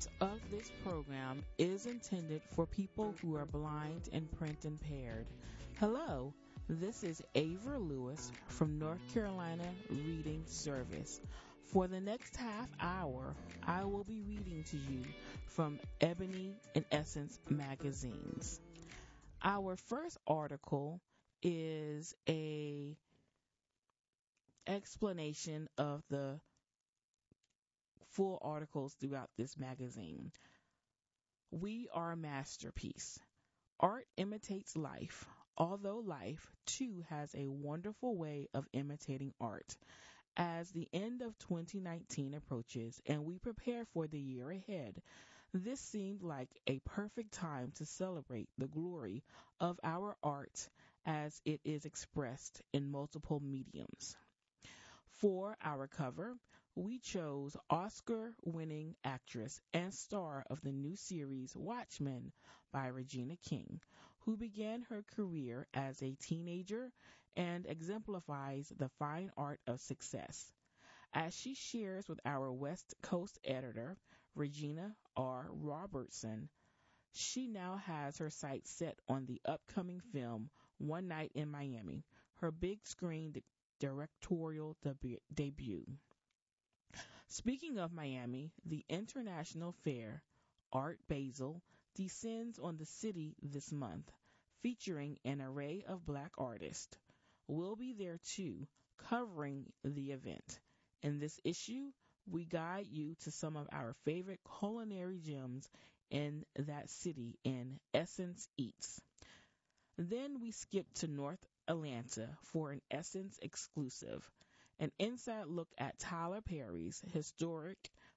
content of this program is intended for people who are blind and print impaired. Hello, this is Ava Lewis from North Carolina Reading Service. For the next half hour, I will be reading to you from Ebony and Essence magazines. Our first article is a explanation of the full articles throughout this magazine. We are a masterpiece. Art imitates life, although life, too, has a wonderful way of imitating art. As the end of 2019 approaches and we prepare for the year ahead, this seemed like a perfect time to celebrate the glory of our art as it is expressed in multiple mediums. For our cover, we chose Oscar-winning actress and star of the new series Watchmen by Regina King, who began her career as a teenager and exemplifies the fine art of success. As she shares with our West Coast editor, Regina R. Robertson, she now has her sights set on the upcoming film One Night in Miami, her big screen directorial debut. Speaking of Miami, the International Fair, Art Basel, descends on the city this month, featuring an array of black artists. We'll be there too, covering the event. In this issue, we guide you to some of our favorite culinary gems in that city in Essence Eats. Then we skip to North Atlanta for an Essence exclusive, an inside look at Tyler Perry's historic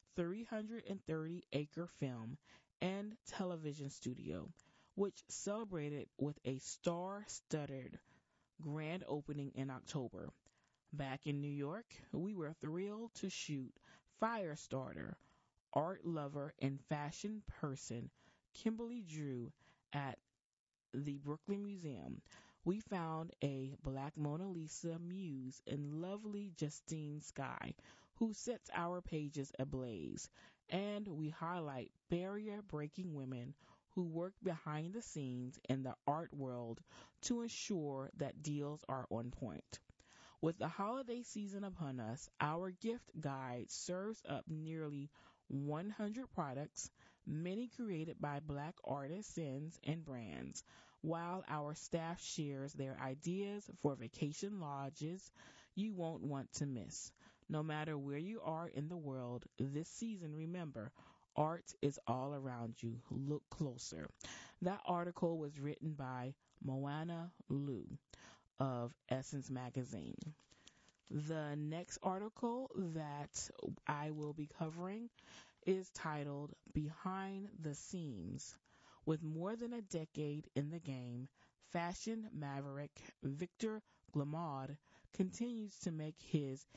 330-acre film and television studio, which celebrated with a star-studded grand opening in October. Back in New York, we were thrilled to shoot Firestarter, art lover and fashion person Kimberly Drew at the Brooklyn Museum. We found a black Mona Lisa muse in lovely Justine Skye, who sets our pages ablaze, and we highlight barrier-breaking women who work behind the scenes in the art world to ensure that deals are on point. With the holiday season upon us, our gift guide serves up nearly 100 products, many created by black artisans and brands, while our staff shares their ideas for vacation lodges you won't want to miss. No matter where you are in the world this season, remember, art is all around you. Look closer. That article was written by Moana Liu of Essence Magazine. The next article that I will be covering is titled Behind the Scenes. With more than a decade in the game, fashion maverick Victor Glemaud continues to make his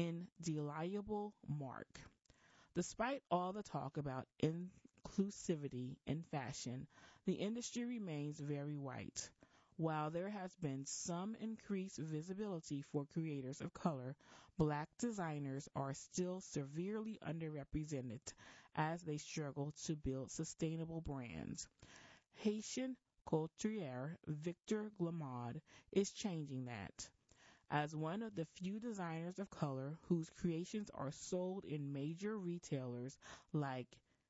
indelible mark. Despite all the talk about inclusivity in fashion, the industry remains very white. While there has been some increased visibility for creators of color, black designers are still severely underrepresented as they struggle to build sustainable brands. Haitian couturier Victor Glemaud is changing that. As one of the few designers of color whose creations are sold in major retailers like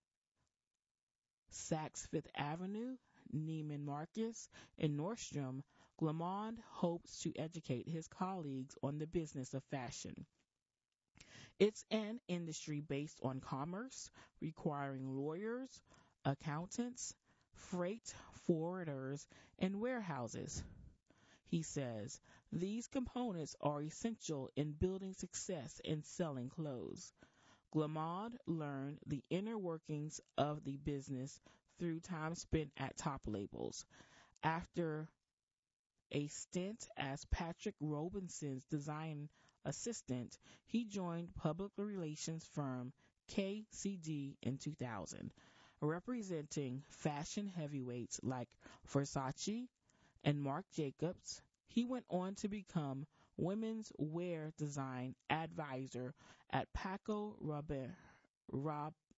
Saks Fifth Avenue, Neiman Marcus, and Nordstrom, Glemaud hopes to educate his colleagues on the business of fashion. It's an industry based on commerce, requiring lawyers, accountants, freight forwarders, and warehouses. He says these components are essential in building success in selling clothes. Glemaud learned the inner workings of the business through time spent at top labels. After a stint as Patrick Robinson's design assistant, he joined public relations firm KCD in 2000, representing fashion heavyweights like Versace and Marc Jacobs. He went on to become women's wear design advisor at Paco Rabanne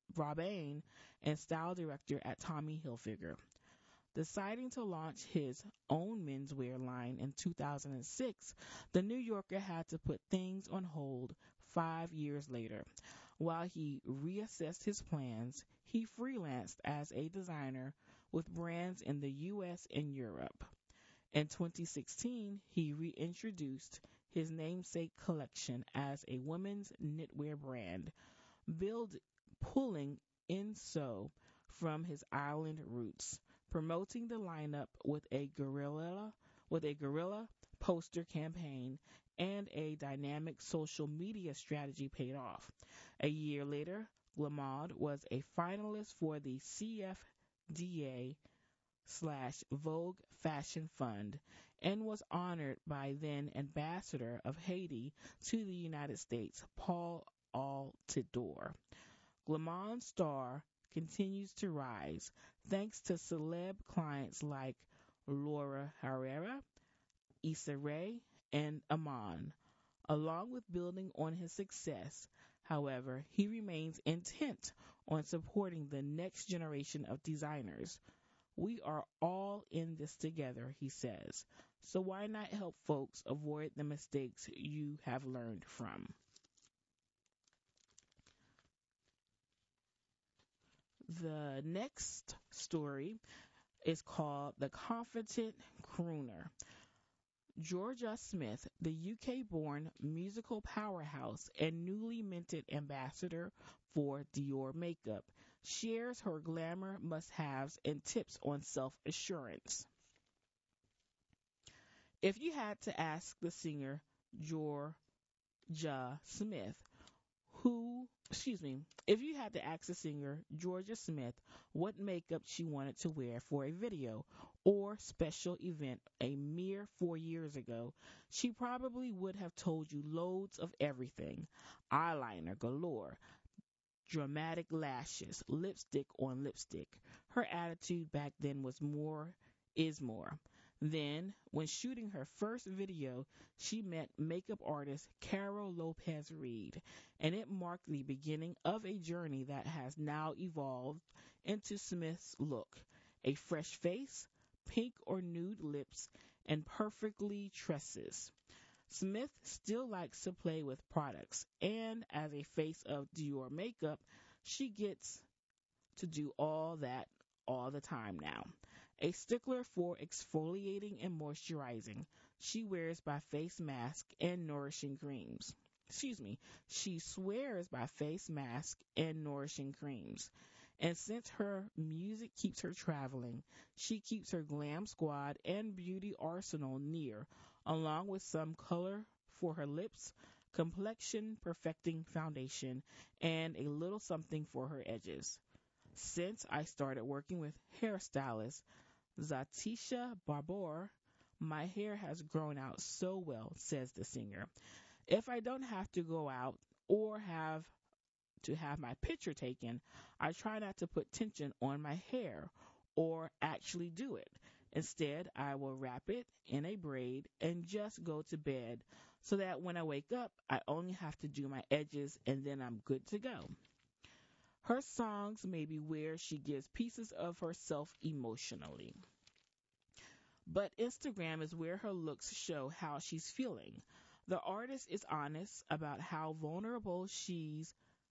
Rawbane and style director at Tommy Hilfiger. Deciding to launch his own menswear line in 2006, the New Yorker had to put things on hold 5 years later. While he reassessed his plans, he freelanced as a designer with brands in the US and Europe. In 2016, he reintroduced his namesake collection as a women's knitwear brand, build, pulling in so from his island roots, promoting the lineup with a guerrilla poster campaign and a dynamic social media strategy paid off. A year later, Glamad was a finalist for the CFDA slash Vogue Fashion Fund and was honored by then Ambassador of Haiti to the United States, Paul Altidore. Glamour's star continues to rise thanks to celeb clients like Laura Herrera, Issa Rae, and Amon. Along with building on his success, however, he remains intent on supporting the next generation of designers. We are all in this together, he says. So why not help folks avoid the mistakes you have learned from? The next story is called The Confident Crooner. Georgia Smith, the UK-born musical powerhouse and newly minted ambassador for Dior makeup, shares her glamour must-haves and tips on self-assurance. If you had to ask the singer Georgia Smith if you had to ask the singer Georgia Smith what makeup she wanted to wear for a video or special event a mere 4 years ago, she probably would have told you loads of everything. Eyeliner galore, dramatic lashes, lipstick on lipstick. Her attitude back then was more is more. Then, when shooting her first video, she met makeup artist Carol Lopez Reed, and it marked the beginning of a journey that has now evolved into Smith's look. A fresh face, pink or nude lips, and perfectly tresses. Smith still likes to play with products, and as a face of Dior makeup, she gets to do all that all the time now. A stickler for exfoliating and moisturizing, she wears by face mask and nourishing creams. She swears by face mask and nourishing creams. And since her music keeps her traveling, she keeps her glam squad and beauty arsenal near, along with some color for her lips, complexion perfecting foundation, and a little something for her edges. Since I started working with hairstylist Zatisha Barbour, my hair has grown out so well, says the singer. If I don't have to go out or have to have my picture taken, I try not to put tension on my hair or actually do it. Instead, I will wrap it in a braid and just go to bed so that when I wake up, I only have to do my edges and then I'm good to go. Her songs may be where she gives pieces of herself emotionally. But Instagram is where her looks show how she's feeling. The artist is honest about how vulnerable she's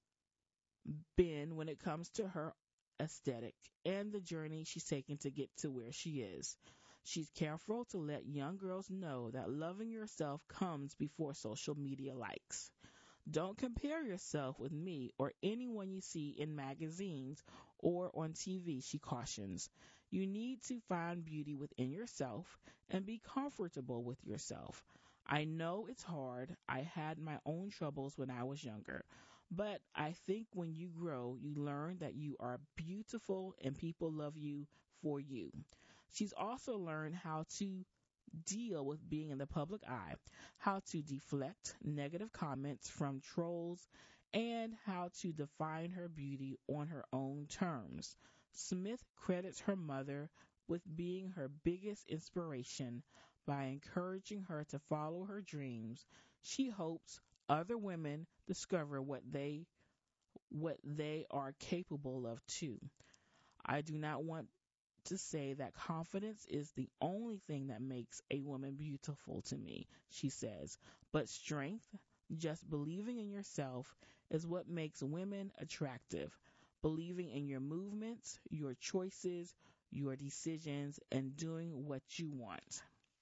been when it comes to her aesthetic and the journey she's taken to get to where she is. She's careful to let young girls know that loving yourself comes before social media likes. Don't compare yourself with me or anyone you see in magazines or on TV, she cautions. You need to find beauty within yourself and be comfortable with yourself. I know it's hard. I had my own troubles when I was younger. But I think when you grow, you learn that you are beautiful and people love you for you. She's also learned how to deal with being in the public eye, how to deflect negative comments from trolls, and how to define her beauty on her own terms. Smith credits her mother with being her biggest inspiration by encouraging her to follow her dreams. She hopes other women discover what they are capable of too. I do not want to say that confidence is the only thing that makes a woman beautiful to me, she says, but strength, just believing in yourself, is what makes women attractive. Believing in your movements, your choices, your decisions, and doing what you want.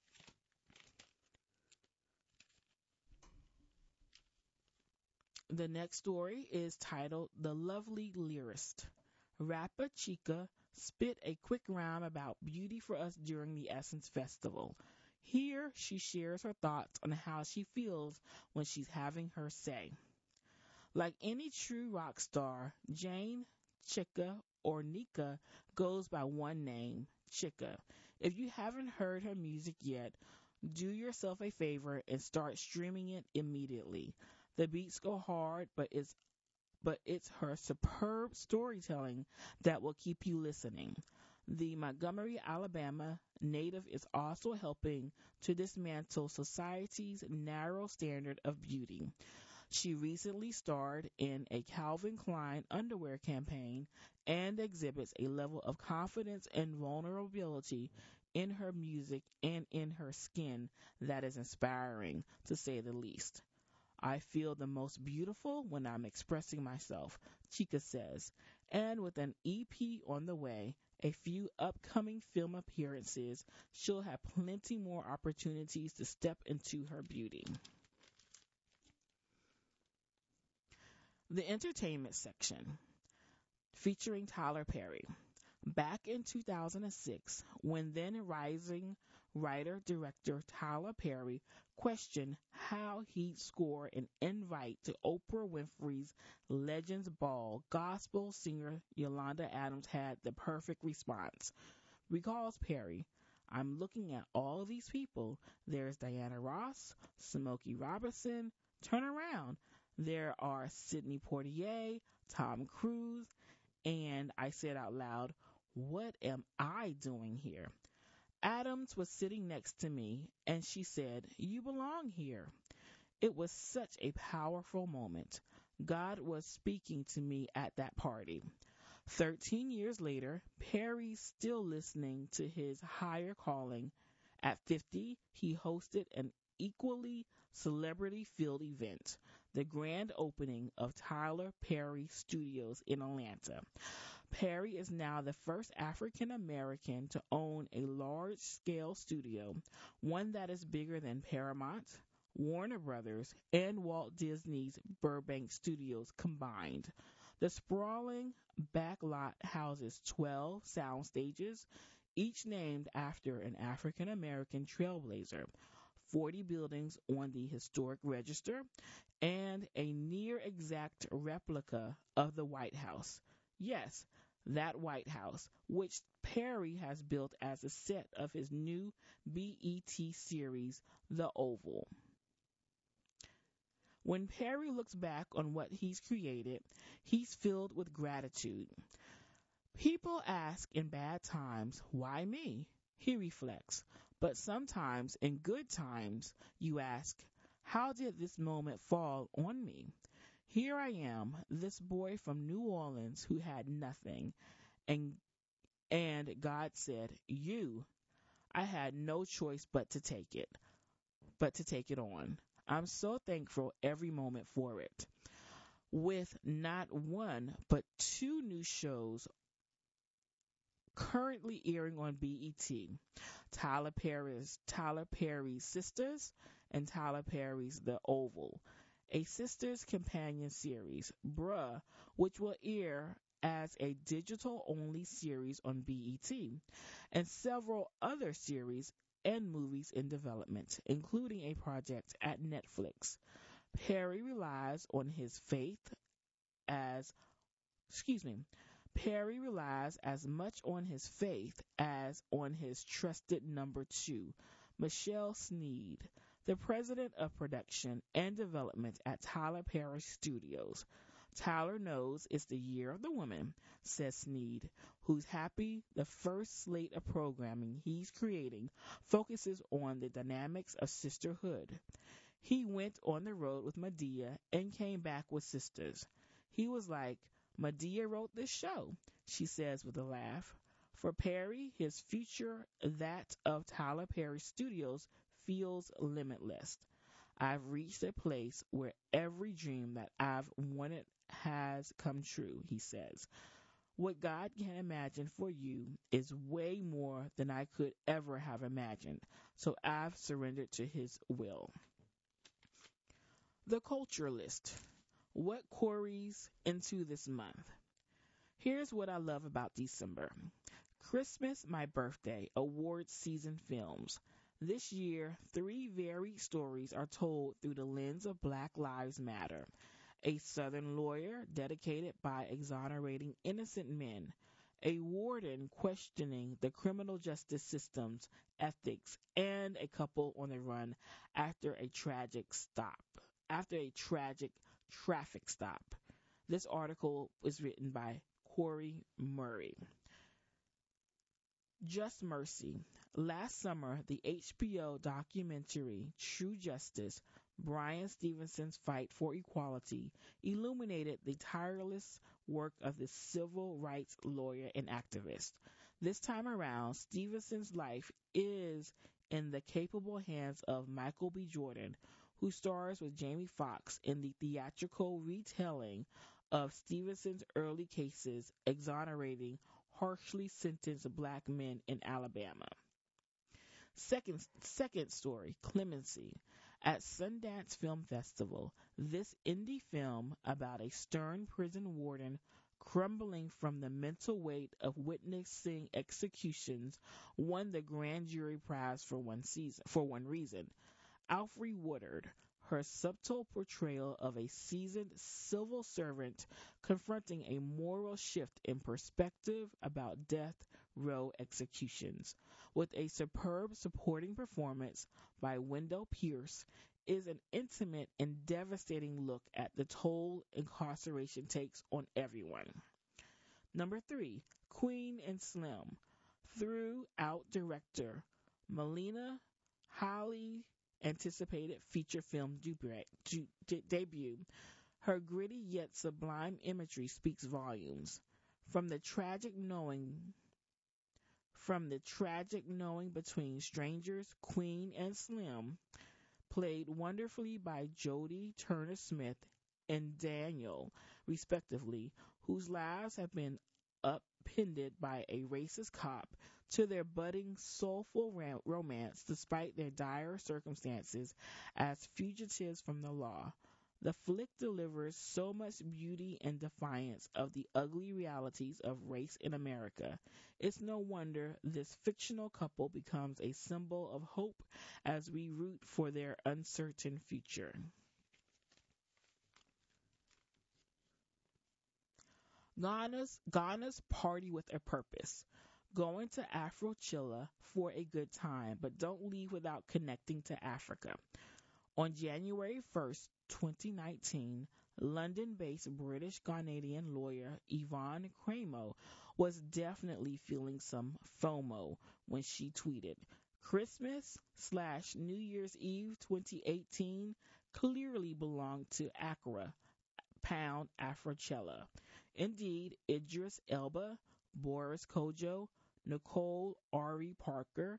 The next story is titled The Lovely Lyrist. Rapper Chica spit a quick rhyme about beauty for us during the Essence Festival. Here she shares her thoughts on how she feels when she's having her say. Like any true rock star, Jane, Chica, or Nika goes by one name, Chica. If you haven't heard her music yet, do yourself a favor and start streaming it immediately. The beats go hard, but it's her superb storytelling that will keep you listening. The Montgomery, Alabama native is also helping to dismantle society's narrow standard of beauty. She recently starred in a Calvin Klein underwear campaign and exhibits a level of confidence and vulnerability in her music and in her skin that is inspiring, to say the least. I feel the most beautiful when I'm expressing myself, Chica says, and with an EP on the way, a few upcoming film appearances, she'll have plenty more opportunities to step into her beauty. The entertainment section, featuring Tyler Perry. Back in 2006, when then rising writer director Tyler Perry questioned how he'd score an invite to Oprah Winfrey's Legends Ball, gospel singer Yolanda Adams had the perfect response. Recalls Perry, I'm looking at all these people. There's Diana Ross, Smokey Robinson. Turn around. There are Sidney Poitier, Tom Cruise, and I said out loud, what am I doing here? Adams was sitting next to me, and she said, you belong here. It was such a powerful moment. God was speaking to me at that party. 13 years later, Perry's still listening to his higher calling. At 50, he hosted an equally celebrity-filled event, the grand opening of Tyler Perry Studios in Atlanta. Perry is now the first African American to own a large-scale studio, one that is bigger than Paramount, Warner Brothers, and Walt Disney's Burbank Studios combined. The sprawling backlot houses 12 sound stages, each named after an African American trailblazer, 40 buildings on the historic register, and a near exact replica of the White House. Yes, that White House, which Perry has built as a set of his new BET series, The Oval. When Perry looks back on what he's created, he's filled with gratitude. People ask in bad times, why me? He reflects. But sometimes, in good times, you ask, how did this moment fall on me? Here I am, this boy from New Orleans who had nothing, and God said, you. I had no choice but to take it on. I'm so thankful every moment for it. With not one, but two new shows currently airing on BET, Tyler Perry's Sisters and Tyler Perry's The Oval, a Sisters companion series, Bruh, which will air as a digital-only series on BET, and several other series and movies in development, including a project at Netflix. Perry relies on his faith as, excuse me, Perry relies as much on his faith as on his trusted number two, Michelle Sneed, the president of production and development at Tyler Perry Studios. Tyler knows it's the year of the woman, says Sneed, who's happy the first slate of programming he's creating focuses on the dynamics of sisterhood. He went on the road with Madea and came back with Sisters. He was like, Medea wrote this show, she says with a laugh. For Perry, his future, that of Tyler Perry Studios, feels limitless. I've reached a place where every dream that I've wanted has come true, he says. What God can imagine for you is way more than I could ever have imagined, so I've surrendered to his will. The culture list. What quarries into this month? Here's what I love about December. Christmas, my birthday, awards season films. This year, three varied stories are told through the lens of Black Lives Matter. A Southern lawyer dedicated by exonerating innocent men. A warden questioning the criminal justice system's ethics, and a couple on the run after a tragic traffic stop. This article was written by Corey Murray. Just Mercy. Last summer, the HBO documentary True Justice, Bryan Stevenson's Fight for Equality, illuminated the tireless work of this civil rights lawyer and activist. This time around, Stevenson's life is in the capable hands of Michael B. Jordan, who stars with Jamie Foxx in the theatrical retelling of Stevenson's early cases exonerating harshly sentenced black men in Alabama. Second story, Clemency. At Sundance Film Festival, this indie film about a stern prison warden crumbling from the mental weight of witnessing executions won the grand jury prize for one reason. Alfre Woodard, her subtle portrayal of a seasoned civil servant confronting a moral shift in perspective about death row executions, with a superb supporting performance by Wendell Pierce, is an intimate and devastating look at the toll incarceration takes on everyone. Number 3, Queen and Slim. Throughout director Melina highly anticipated feature film debut. Her gritty yet sublime imagery speaks volumes. From the tragic knowing between strangers, Queen and Slim, played wonderfully by Jodie Turner-Smith and Daniel, respectively, whose lives have been upended by a racist cop, to their budding, soulful romance despite their dire circumstances as fugitives from the law. The flick delivers so much beauty and defiance of the ugly realities of race in America. It's no wonder this fictional couple becomes a symbol of hope as we root for their uncertain future. Ghana's Party with a Purpose. Going to Afrochilla for a good time, but don't leave without connecting to Africa. On January 1st, 2019, London-based British Ghanaian lawyer Yvonne Cramo was definitely feeling some FOMO when she tweeted, Christmas/New Year's Eve 2018 clearly belonged to Accra, pound Afrochella. Indeed, Idris Elba, Boris Kojo, Nicole Ari Parker,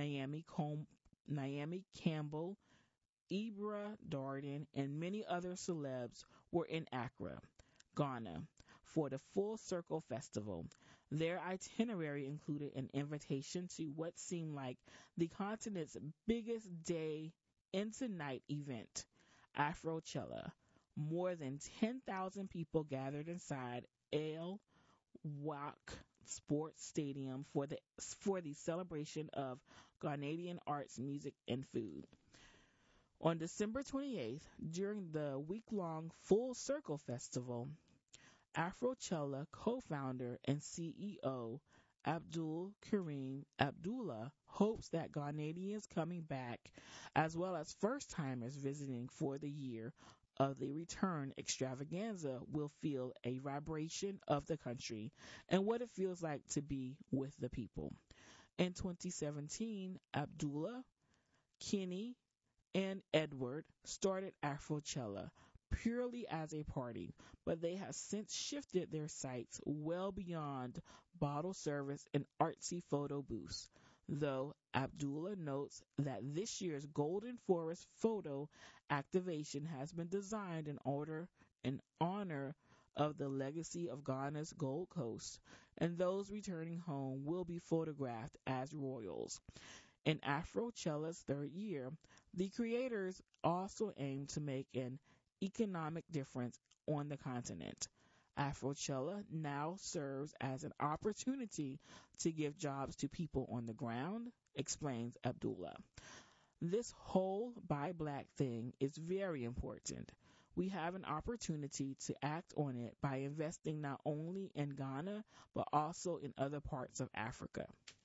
Naomi Campbell, Ibra Darden, and many other celebs were in Accra, Ghana, for the Full Circle Festival. Their itinerary included an invitation to what seemed like the continent's biggest day into night event, Afrochella. More than 10,000 people gathered inside El Wak Sports Stadium for the celebration of Ghanaian arts, music, and food. On December 28th, during the week-long Full Circle Festival, Afrochella co-founder and CEO Abdul Karim Abdullah hopes that Ghanaians coming back, as well as first-timers visiting for the year of the return extravaganza, will feel a vibration of the country and what it feels like to be with the people. In 2017, Abdullah, Kenny, and Edward started Afrochella, purely as a party, but they have since shifted their sights well beyond bottle service and artsy photo booths. Though Abdullah notes that this year's Golden Forest photo activation has been designed in honor of the legacy of Ghana's Gold Coast, and those returning home will be photographed as royals. In Afrocella's third year, the creators also aim to make an economic difference on the continent. Afrocella now serves as an opportunity to give jobs to people on the ground, explains Abdullah. This whole buy black thing is very important. We have an opportunity to act on it by investing not only in Ghana, but also in other parts of Africa.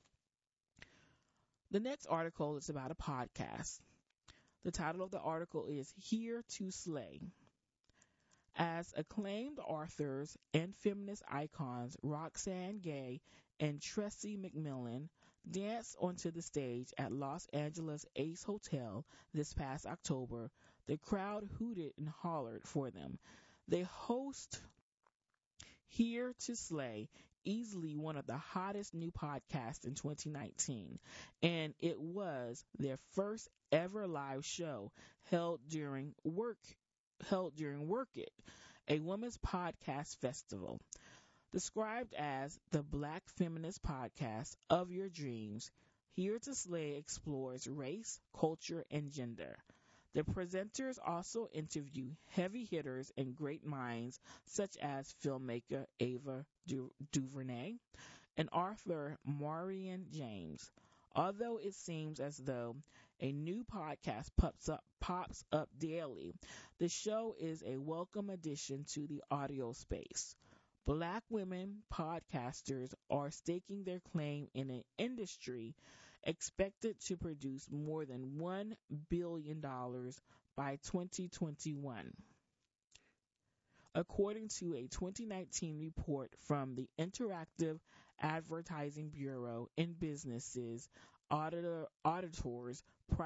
The next article is about a podcast. The title of the article is Here to Slay. As acclaimed authors and feminist icons Roxane Gay and Tressie McMillan danced onto the stage at Los Angeles Ace Hotel this past October, the crowd hooted and hollered for them. They host Here to Slay, easily one of the hottest new podcasts in 2019, and it was their first ever live show held during Work It, a women's podcast festival. Described as the Black feminist podcast of your dreams, Here to Slay explores race, culture, and gender. The presenters also interview heavy hitters and great minds such as filmmaker Ava DuVernay and author Marion James. Although it seems as though a new podcast pops up daily, the show is a welcome addition to the audio space. Black women podcasters are staking their claim in an industry expected to produce more than $1 billion by 2021. According to a 2019 report from the Interactive Advertising Bureau and Businesses auditors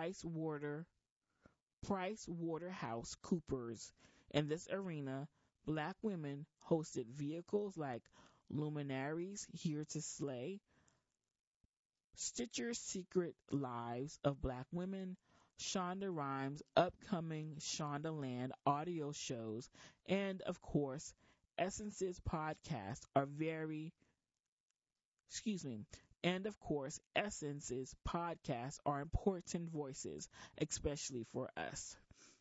PricewaterhouseCoopers, in this arena, Black women hosted vehicles like Luminaries Here to Slay, Stitcher's Secret Lives of Black Women, Shonda Rhimes' upcoming Shondaland audio shows, and of course, Essence's podcast are important voices, especially for us.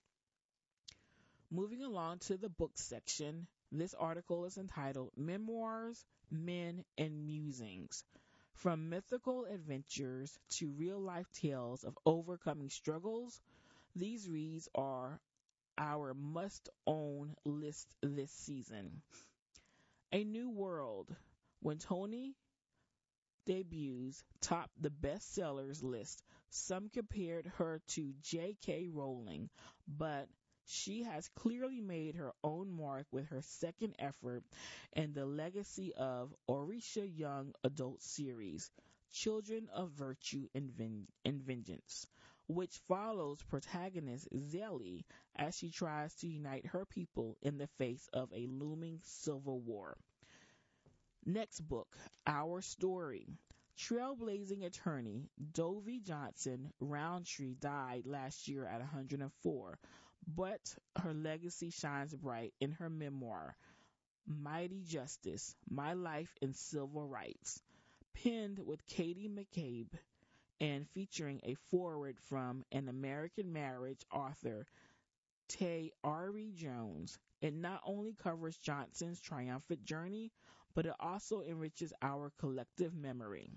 Moving along to the book section, this article is entitled Memoirs, Men, and Musings. From mythical adventures to real-life tales of overcoming struggles, these reads are our must-own list this season. A New World. When Toni debuts topped the bestsellers list, some compared her to J.K. Rowling, but she has clearly made her own mark with her second effort and the legacy of Orisha Young adult series, Children of Virtue and Vengeance, which follows protagonist Zelly as she tries to unite her people in the face of a looming civil war. Next book, Our Story. Trailblazing attorney Dovie Johnson Roundtree died last year at 104, but her legacy shines bright in her memoir, Mighty Justice, My Life in Civil Rights, penned with Katie McCabe and featuring a foreword from An American Marriage author Tayari Jones. It not only covers Johnson's triumphant journey, but it also enriches our collective memory.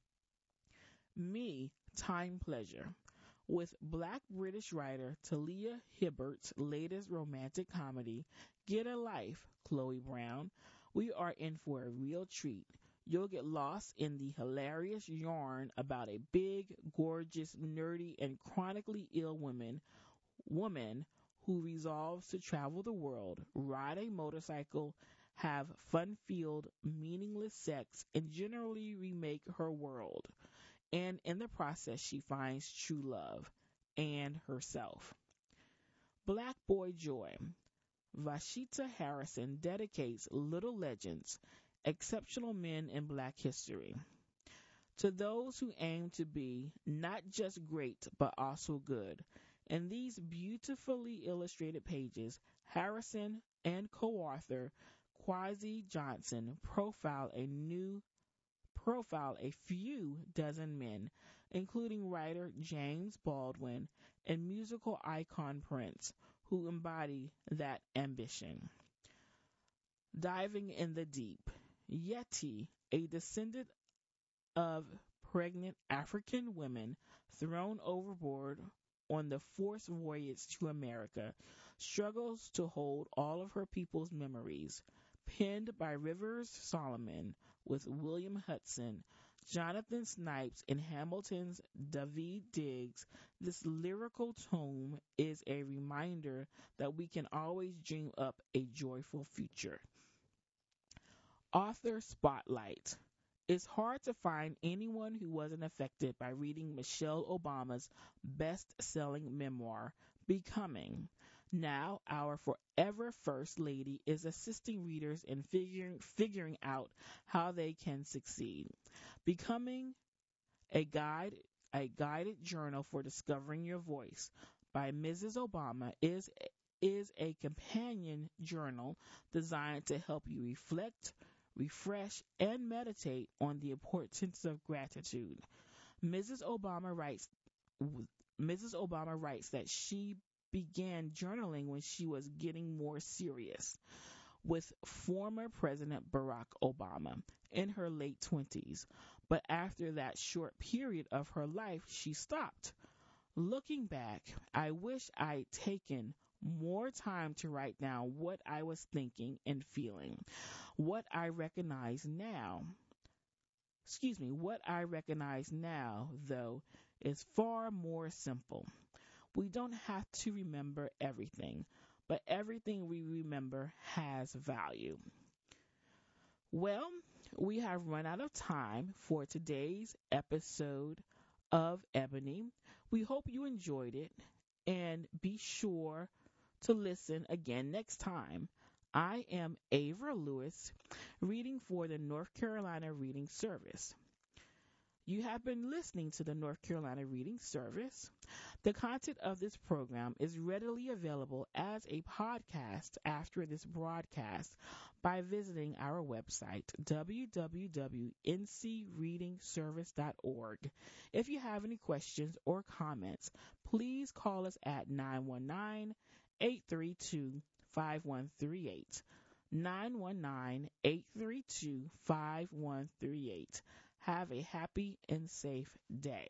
Me, Time Pleasure. With Black British writer Talia Hibbert's latest romantic comedy, Get a Life, Chloe Brown, we are in for a real treat. You'll get lost in the hilarious yarn about a big, gorgeous, nerdy, and chronically ill woman who resolves to travel the world, ride a motorcycle, have fun-filled, meaningless sex, and generally remake her world. And in the process, she finds true love and herself. Black Boy Joy. Vashita Harrison dedicates Little Legends, Exceptional Men in Black History, to those who aim to be not just great but also good. In these beautifully illustrated pages, Harrison and co-author Kwasi Johnson profile a few dozen men, including writer James Baldwin and musical icon Prince, who embody that ambition. Diving in the deep, Yeti, a descendant of pregnant African women thrown overboard on the forced voyage to America, struggles to hold all of her people's memories. Penned by Rivers Solomon with William Hudson, Jonathan Snipes, and Hamilton's Daveed Diggs, this lyrical tome is a reminder that we can always dream up a joyful future. Author Spotlight. It's hard to find anyone who wasn't affected by reading Michelle Obama's best-selling memoir, Becoming. Now, our forever First Lady is assisting readers in figuring out how they can succeed. Becoming a guided journal for discovering your voice by Mrs. Obama is a companion journal designed to help you reflect, refresh, and meditate on the importance of gratitude. Mrs. Obama writes Mrs. Obama writes that she began journaling when she was getting more serious with former President Barack Obama in her late 20s. But after that short period of her life, she stopped. Looking back, I wish I'd taken more time to write down what I was thinking and feeling. What I recognize now, though, is far more simple. We don't have to remember everything, but everything we remember has value. Well, we have run out of time for today's episode of Ebony. We hope you enjoyed it, and be sure to listen again next time. I am Ava Lewis, reading for the North Carolina Reading Service. You have been listening to the North Carolina Reading Service. The content of this program is readily available as a podcast after this broadcast by visiting our website, www.ncreadingservice.org. If you have any questions or comments, please call us at 919-832-5138. 919-832-5138. Have a happy and safe day.